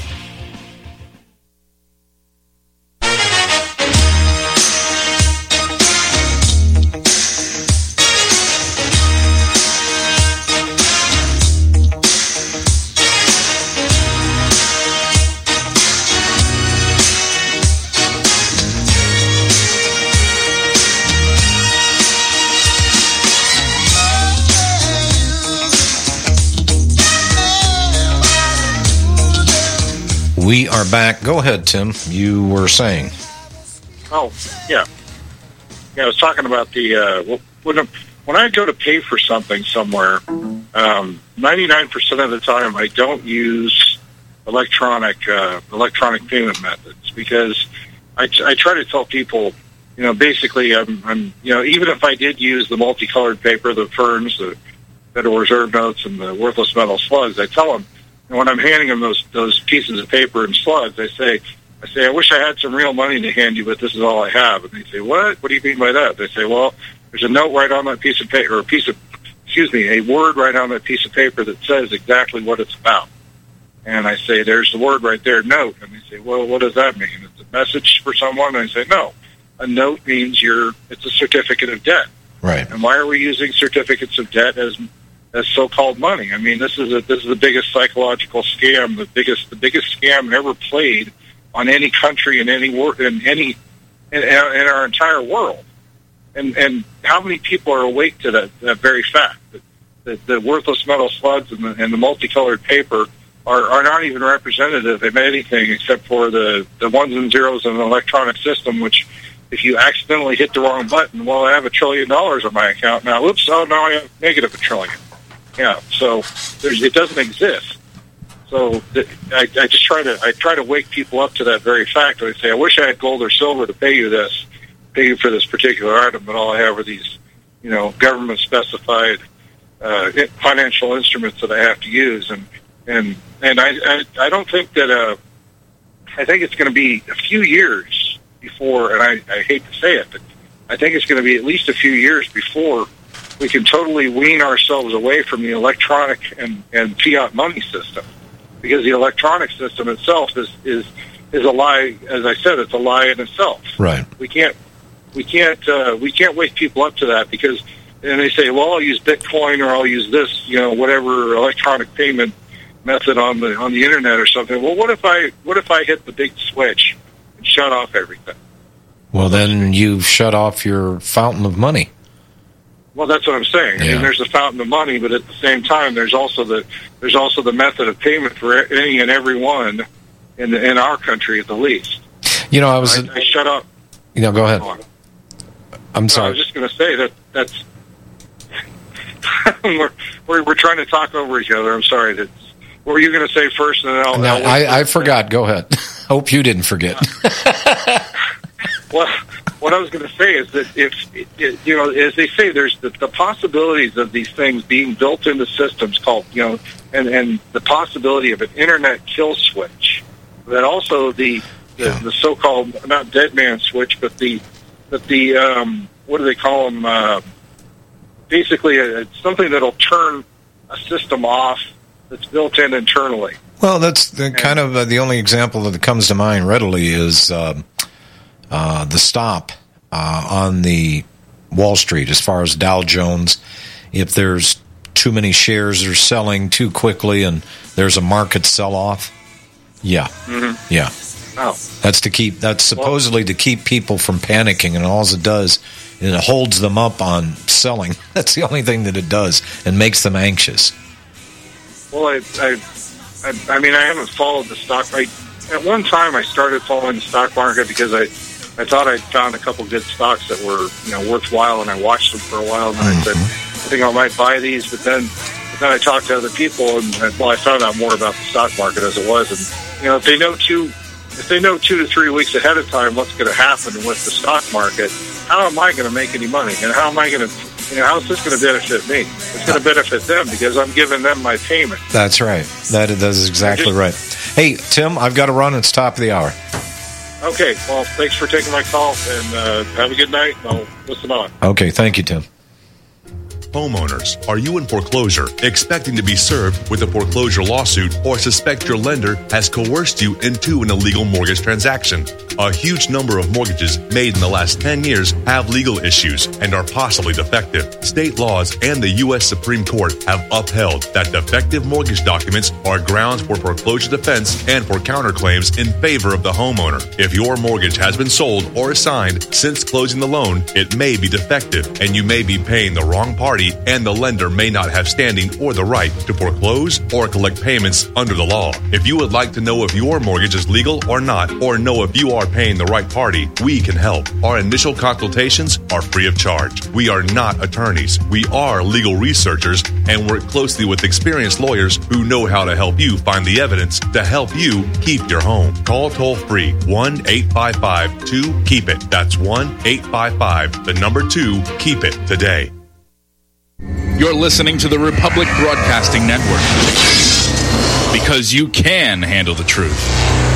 We are back. Go ahead, Tim. You were saying. Oh, yeah. Yeah, I was talking about the when I go to pay for something somewhere, 99% of the time I don't use electronic payment methods because I try to tell people basically I'm even if I did use the multicolored paper, the Ferns, the Federal Reserve notes, and the worthless metal slugs, I tell them, and when I'm handing them those pieces of paper and slugs, I say, I wish I had some real money to hand you, but this is all I have. And they say, what? What do you mean by that? They say, well, there's a note right on that piece of paper, or a word right on that piece of paper that says exactly what it's about. And I say, there's the word right there, note. And they say, well, what does that mean? It's a message for someone? And I say, no. A note means it's a certificate of debt. Right. And why are we using certificates of debt as so-called money? I mean, this is the biggest psychological scam, the biggest scam ever played on any country in in our entire world. And how many people are awake to that very fact that the worthless metal slugs and the multicolored paper are not even representative of anything except for the ones and zeros in an electronic system, which if you accidentally hit the wrong button, well, I have $1 trillion on my account now. Oops, now I have negative $1 trillion. Yeah, so it doesn't exist. So I just try to wake people up to that very fact. I say, I wish I had gold or silver to pay you for this particular item, but all I have are these, government specified financial instruments that I have to use, and I don't think that I think it's going to be a few years before, and I hate to say it, but I think it's going to be at least a few years before we can totally wean ourselves away from the electronic and fiat money system, because the electronic system itself is a lie. As I said, it's a lie in itself. Right. We can't wake people up to that, because then they say, well, I'll use Bitcoin or I'll use this, whatever electronic payment method on the internet or something. Well, what if I hit the big switch and shut off everything? Well, then you've shut off your fountain of money. Well, that's what I'm saying. Yeah. I mean, there's the fountain of money, but at the same time, there's also the method of payment for any and every one in our country at the least. I shut up. Go ahead. I'm sorry. I was just going to say that's we're trying to talk over each other. I'm sorry. What were you going to say first? And then I forgot. Go ahead. Hope you didn't forget. Well, what I was going to say is that if as they say, there's the possibilities of these things being built into systems called, and the possibility of an internet kill switch. That also the so-called, not dead man switch, but the what do they call them? Basically, it's something that'll turn a system off that's built in internally. Well, that's kind of the only example that comes to mind readily is the stop on the Wall Street as far as Dow Jones. If there's too many shares that are selling too quickly and there's a market sell-off, yeah. Oh. That's supposedly to keep people from panicking, and all it does is it holds them up on selling. That's the only thing that it does, and makes them anxious. Well, I mean, I haven't followed the stock. At one time, I started following the stock market because I thought I'd found a couple good stocks that were worthwhile, and I watched them for a while, and I said, I think I might buy these, but then I talked to other people, and I found out more about the stock market as it was, and if they know 2 to 3 weeks ahead of time what's going to happen with the stock market, how am I going to make any money? And how am I going to, how is this going to benefit me? It's going to benefit them because I'm giving them my payment. That's right. That is exactly right. Hey, Tim, I've got to run. It's top of the hour. Okay. Well, thanks for taking my call, and have a good night. I'll listen on. Okay. Thank you, Tim. Homeowners, are you in foreclosure, expecting to be served with a foreclosure lawsuit, or suspect your lender has coerced you into an illegal mortgage transaction? A huge number of mortgages made in the last 10 years have legal issues and are possibly defective. State laws and the U.S. Supreme Court have upheld that defective mortgage documents are grounds for foreclosure defense and for counterclaims in favor of the homeowner. If your mortgage has been sold or assigned since closing the loan, it may be defective, and you may be paying the wrong party party, and the lender may not have standing or the right to foreclose or collect payments under the law. If you would like to know if your mortgage is legal or not, or know if you are paying the right party, we can help. Our initial consultations are free of charge. We are not attorneys. We are legal researchers and work closely with experienced lawyers who know how to help you find the evidence to help you keep your home. Call toll-free 1-855-2-KEEP-IT. That's 1-855-2-KEEP-IT today. You're listening to the Republic Broadcasting Network, because you can handle the truth.